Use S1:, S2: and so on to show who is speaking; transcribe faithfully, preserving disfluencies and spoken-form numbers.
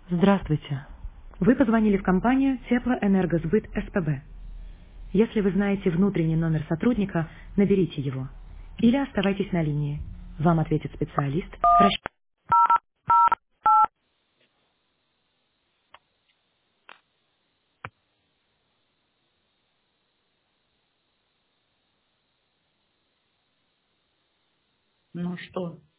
S1: Здравствуйте. Вы позвонили в компанию Теплоэнергосбыт СПБ. Если вы знаете внутренний номер сотрудника, наберите его. Или оставайтесь на линии. Вам ответит специалист. Расч-
S2: Ну что?